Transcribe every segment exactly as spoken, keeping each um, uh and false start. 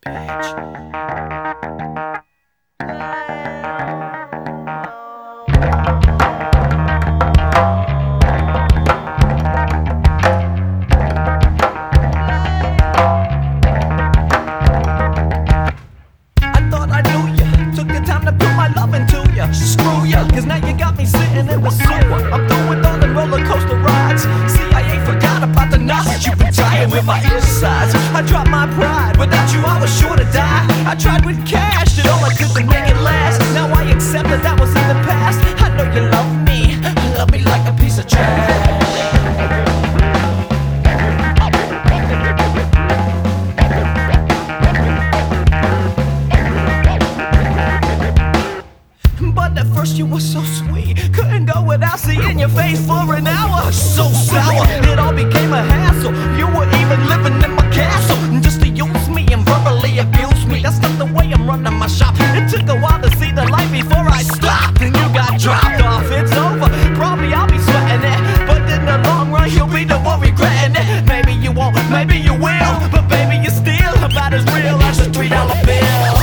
Cause now you got me sitting in the sewer. I'm through with all them roller coaster rides. See, I ain't forgot about the knots that you've been tying with my insides. I dropped my pride, without you I was sure to die. I tried with cash, did all I could to make it last. Now I accept that that was in the past. I know you love me, love me like a piece of trash. But at first you were so sweet, couldn't go without seeing your face for an hour. So sour, it all became a hassle. You were even living in my castle, just to use me and verbally abuse me. That's not the way I'm running my shop. It took a while to see the light before I stopped, and you got dropped off. It's over, probably I'll be sweating it, but in the long run you'll be the one regretting it. Maybe you won't, maybe you will, but baby you're still about as real as a three dollar bill.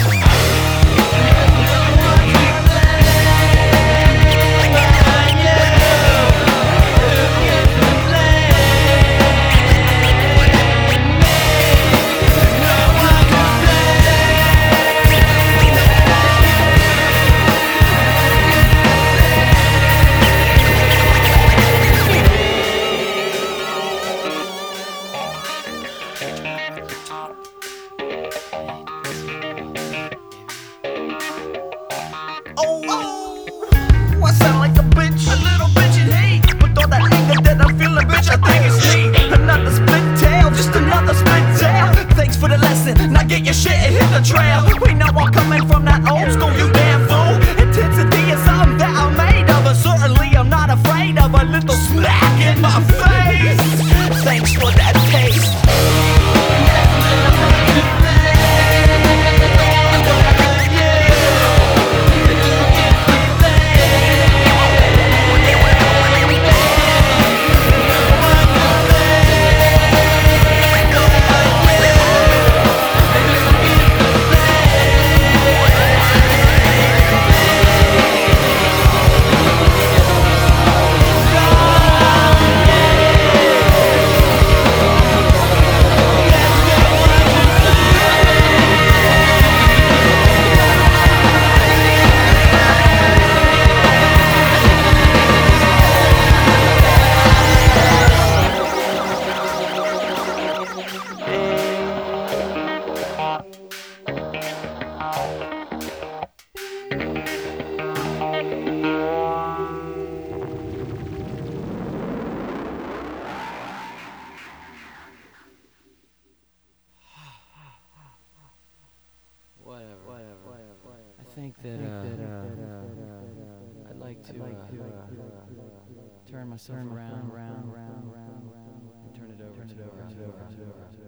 Oh, I sound like a bitch, a little bitch in heat. With all that anger that I'm feeling, bitch, I think it's neat. Another split tail, just another split tail. Thanks for the lesson, now get your shit and hit the trail. We know I'm coming from that old school, you damn fool. Intensity is something that I'm made of, and certainly I'm not afraid of a little smack in my face. Thanks for that taste. I think that, uh, I'd like to, uh, turn myself around, around, around, around, and turn it over, turn it over, turn it over, turn it over.